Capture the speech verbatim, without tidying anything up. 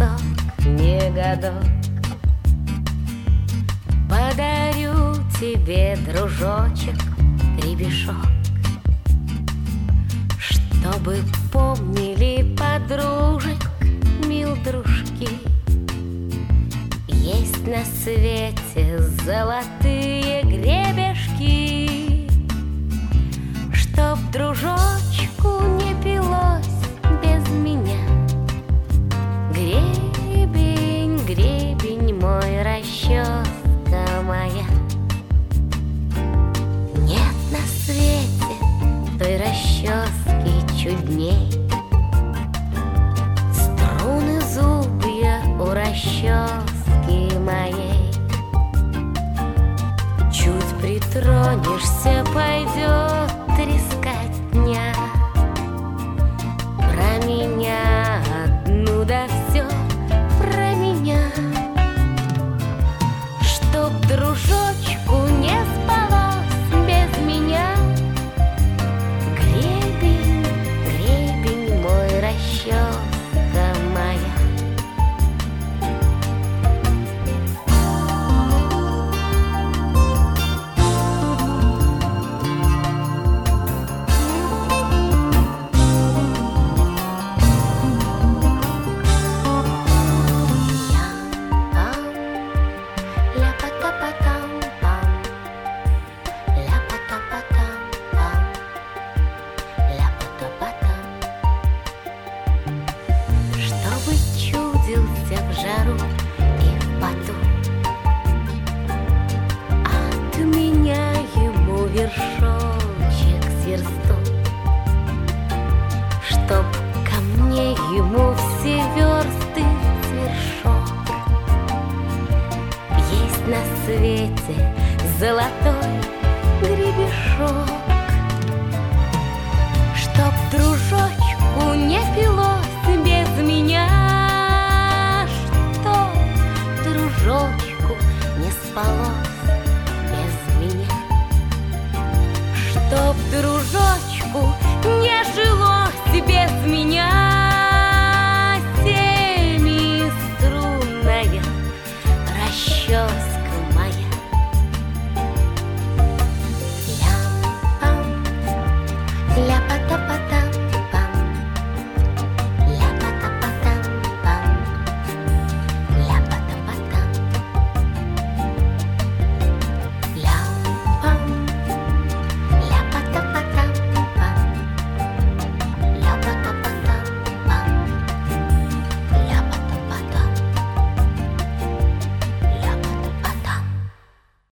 годок, не годок. Подарю тебе, дружочек, гребешок, чтобы помнили подружек, мил дружки. Есть на свете золотые гребешки, чтоб дружочку не пилось без меня. Гребень, гребень мой, расческа моя. Нет на свете той расчески чудней. Струны зубья у расчески моей. Чуть притронешься, пойдет трескотня. Про меня одну, да все про меня. Чтоб дружочку не спалось без меня. Гребень, гребень мой, расческа моя. Чтобы чудился в жару и в поту, от меня ему вершочек сверсту. Чтоб ко мне ему все версты свершок. Есть на свете золотой гребешок.